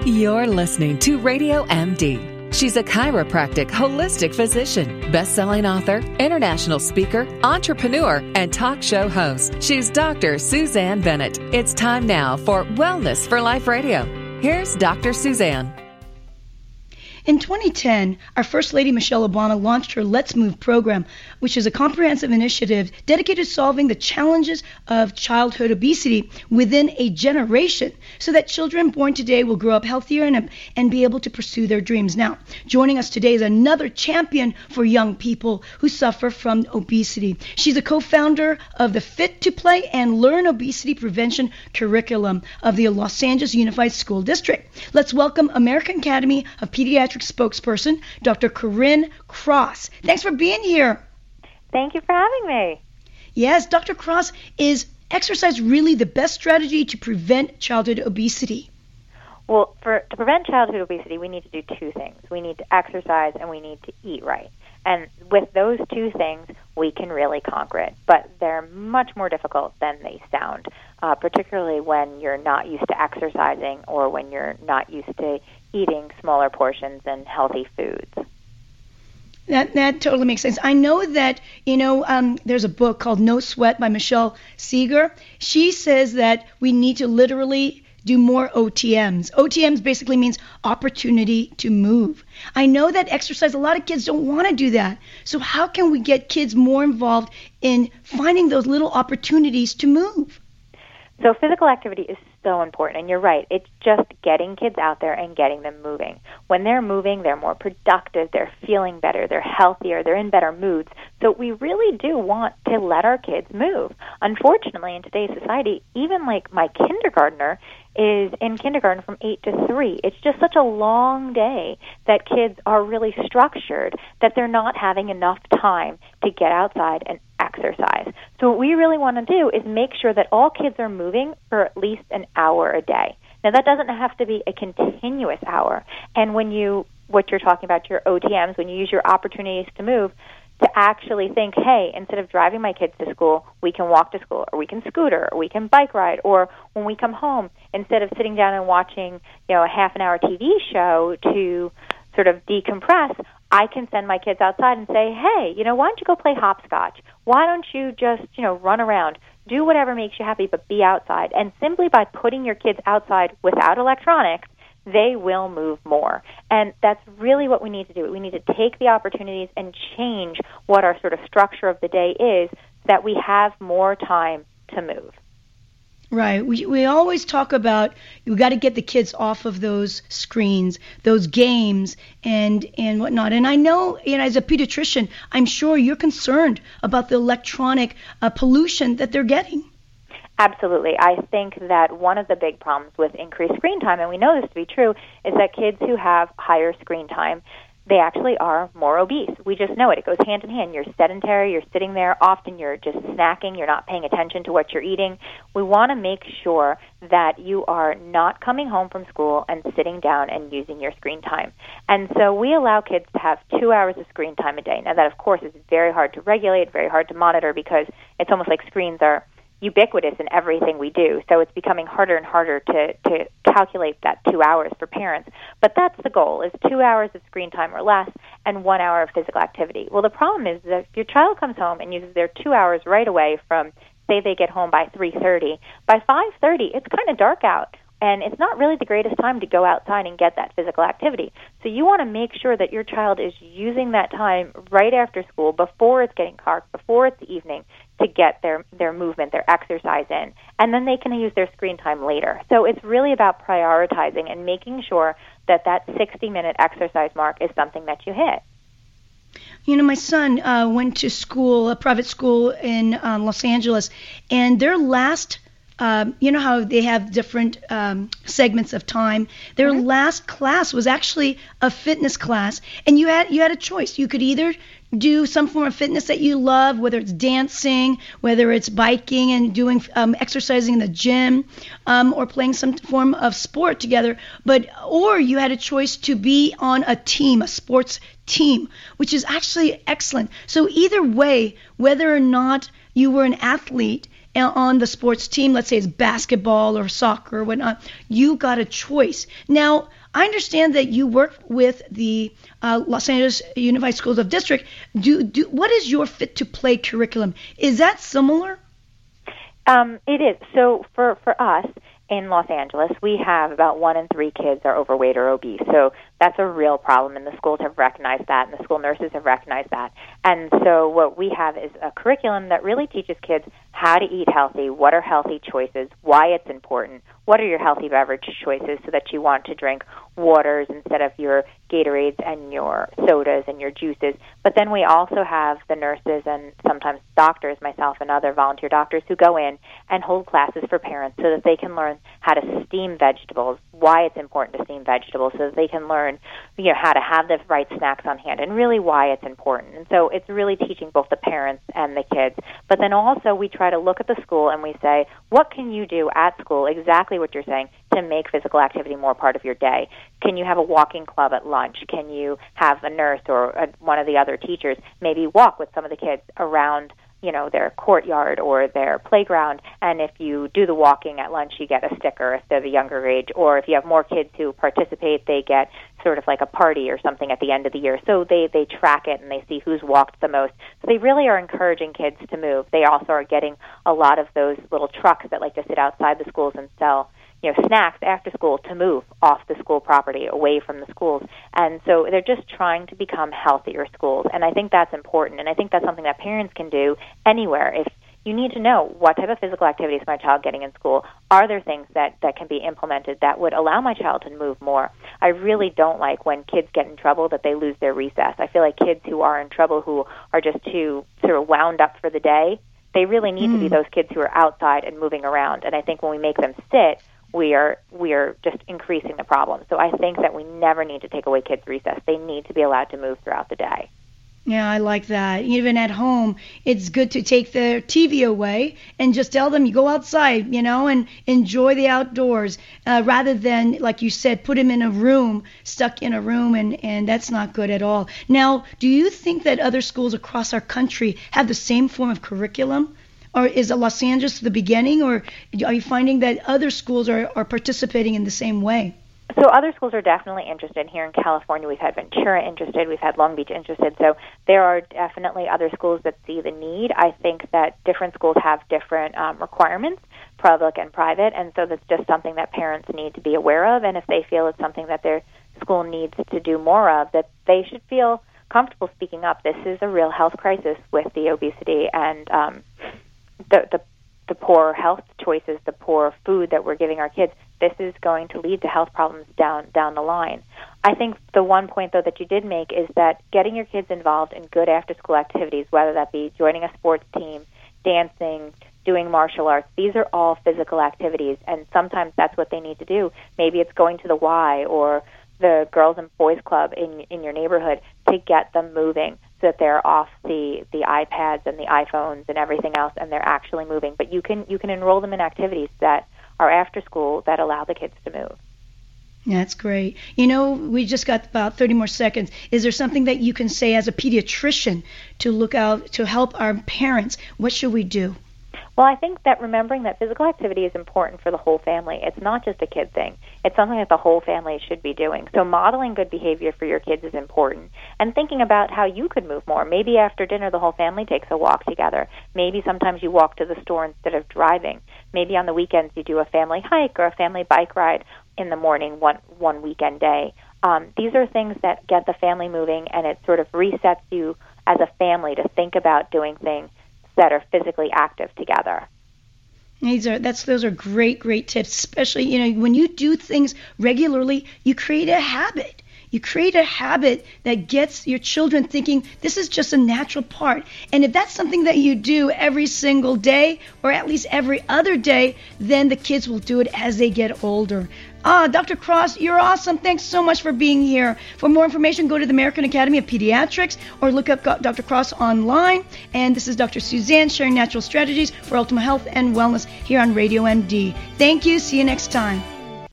You're listening to Radio MD. She's a chiropractic holistic physician, best-selling author, international speaker, entrepreneur, and talk show host. She's Dr. Suzanne Bennett. It's time now for Wellness for Life Radio. Here's Dr. Suzanne. In 2010, our First Lady Michelle Obama launched her Let's Move program, which is a comprehensive initiative dedicated to solving the challenges of childhood obesity within a generation so that children born today will grow up healthier and be able to pursue their dreams. Now, joining us today is another champion for young people who suffer from obesity. She's a co-founder of the Fit to Play and Learn Obesity Prevention curriculum of the Los Angeles Unified School District. Let's welcome American Academy of Pediatrics spokesperson, Dr. Corinne Cross. Thanks for being here. Thank you for having me. Yes, Dr. Cross, is exercise really the best strategy to prevent childhood obesity? Well, to prevent childhood obesity, we need to do two things. We need to exercise and we need to eat right. And with those two things, we can really conquer it. But they're much more difficult than they sound, particularly when you're not used to exercising or when you're not used to eating smaller portions and healthy foods. That totally makes sense. I know that, there's a book called No Sweat by Michelle Seeger. She says that we need to literally do more OTMs. OTMs basically means opportunity to move. I know that exercise, a lot of kids don't want to do that. So how can we get kids more involved in finding those little opportunities to move? So physical activity is so important, and you're right. It's just getting kids out there and getting them moving. When they're moving, they're more productive, they're feeling better, they're healthier, they're in better moods. So we really do want to let our kids move. Unfortunately, in today's society, even like my kindergartner is in kindergarten from 8 to 3. It's just such a long day that kids are really structured that they're not having enough time to get outside and exercise. So what we really want to do is make sure that all kids are moving for at least an hour a day. Now, that doesn't have to be a continuous hour. And what you're talking about, your OTMs, when you use your opportunities to move, to actually think, hey, instead of driving my kids to school, we can walk to school, or we can scooter, or we can bike ride, or when we come home, instead of sitting down and watching, a half-an-hour TV show to sort of decompress, I can send my kids outside and say, hey, why don't you go play hopscotch? Why don't you just, run around? Do whatever makes you happy, but be outside. And simply by putting your kids outside without electronics, they will move more. And that's really what we need to do. We need to take the opportunities and change what our sort of structure of the day is so that we have more time to move. Right. We always talk about we got to get the kids off of those screens, those games, and whatnot. And I know, as a pediatrician, I'm sure you're concerned about the electronic pollution that they're getting. Absolutely. I think that one of the big problems with increased screen time, and we know this to be true, is that kids who have higher screen time, they actually are more obese. We just know it. It goes hand in hand. You're sedentary. You're sitting there. Often you're just snacking. You're not paying attention to what you're eating. We want to make sure that you are not coming home from school and sitting down and using your screen time. And so we allow kids to have 2 hours of screen time a day. Now, that, of course, is very hard to regulate, very hard to monitor, because it's almost like screens are ubiquitous in everything we do. So it's becoming harder and harder to calculate that 2 hours for parents. But that's the goal, is 2 hours of screen time or less and 1 hour of physical activity. Well, the problem is that if your child comes home and uses their 2 hours right away from, say they get home by 3:30, by 5:30 it's kind of dark out. And it's not really the greatest time to go outside and get that physical activity. So you want to make sure that your child is using that time right after school, before it's getting dark, before it's the evening, to get their movement, their exercise in. And then they can use their screen time later. So it's really about prioritizing and making sure that 60-minute exercise mark is something that you hit. My son went to school, a private school in Los Angeles, and their last how they have different segments of time. Their last class was actually a fitness class, and you had a choice. You could either do some form of fitness that you love, whether it's dancing, whether it's biking and doing exercising in the gym, or playing some form of sport together. Or you had a choice to be on a team, a sports team, which is actually excellent. So either way, whether or not you were an athlete, on the sports team, let's say it's basketball or soccer or whatnot, you got a choice. Now, I understand that you work with the Los Angeles Unified Schools of District. What is your Fit to Play curriculum? Is that similar? It is. So for us in Los Angeles, we have about 1 in 3 kids are overweight or obese. So that's a real problem, and the schools have recognized that, and the school nurses have recognized that. And so what we have is a curriculum that really teaches kids how to eat healthy, what are healthy choices, why it's important, what are your healthy beverage choices so that you want to drink waters instead of your Gatorades and your sodas and your juices. But then we also have the nurses and sometimes doctors, myself and other volunteer doctors, who go in and hold classes for parents so that they can learn how to steam vegetables, why it's important to steam vegetables, so that they can learn, how to have the right snacks on hand, and really why it's important. And so it's really teaching both the parents and the kids. But then also we try to look at the school and we say, what can you do at school, exactly what you're saying, to make physical activity more part of your day? Can you have a walking club at lunch? Can you have a nurse or one of the other teachers maybe walk with some of the kids around their courtyard or their playground, and if you do the walking at lunch, you get a sticker if they're the younger age, or if you have more kids who participate, they get sort of like a party or something at the end of the year. So they track it and they see who's walked the most. So they really are encouraging kids to move. They also are getting a lot of those little trucks that like to sit outside the schools and sell snacks after school to move off the school property, away from the schools. And so they're just trying to become healthier schools. And I think that's important. And I think that's something that parents can do anywhere. If you need to know what type of physical activities is my child getting in school, are there things that can be implemented that would allow my child to move more? I really don't like when kids get in trouble that they lose their recess. I feel like kids who are in trouble, who are just too sort of wound up for the day, they really need to be those kids who are outside and moving around. And I think when we make them sit, we are just increasing the problem. So I think that we never need to take away kids' recess. They need to be allowed to move throughout the day. Yeah, I like that. Even at home, it's good to take the TV away and just tell them you go outside, and enjoy the outdoors, rather than, like you said, put them in a room, stuck in a room, and that's not good at all. Now, do you think that other schools across our country have the same form of curriculum? Or is it Los Angeles the beginning, or are you finding that other schools are participating in the same way? So other schools are definitely interested. Here in California, we've had Ventura interested, we've had Long Beach interested. So there are definitely other schools that see the need. I think that different schools have different requirements, public and private, and so that's just something that parents need to be aware of. And if they feel it's something that their school needs to do more of, that they should feel comfortable speaking up. This is a real health crisis with the obesity and the poor health choices, the poor food that we're giving our kids. This is going to lead to health problems down the line. I think the one point, though, that you did make is that getting your kids involved in good after-school activities, whether that be joining a sports team, dancing, doing martial arts, these are all physical activities, and sometimes that's what they need to do. Maybe it's going to the Y or the Girls and Boys Club in your neighborhood to get them moving, so that they're off the iPads and the iPhones and everything else, and they're actually moving. But you can enroll them in activities that are after school that allow the kids to move. That's great. We just got about 30 more seconds. Is there something that you can say as a pediatrician to look out to help our parents? What should we do? Well, I think that remembering that physical activity is important for the whole family. It's not just a kid thing. It's something that the whole family should be doing. So modeling good behavior for your kids is important. And thinking about how you could move more. Maybe after dinner the whole family takes a walk together. Maybe sometimes you walk to the store instead of driving. Maybe on the weekends you do a family hike or a family bike ride in the morning one weekend day. These are things that get the family moving, and it sort of resets you as a family to think about doing things that are physically active together. Those are great tips, especially, when you do things regularly, you create a habit. You create a habit that gets your children thinking this is just a natural part. And if that's something that you do every single day, or at least every other day, then the kids will do it as they get older. Dr. Cross, you're awesome. Thanks so much for being here. For more information, go to the American Academy of Pediatrics or look up Dr. Cross online. And this is Dr. Suzanne sharing natural strategies for optimal health and wellness here on Radio MD. Thank you. See you next time.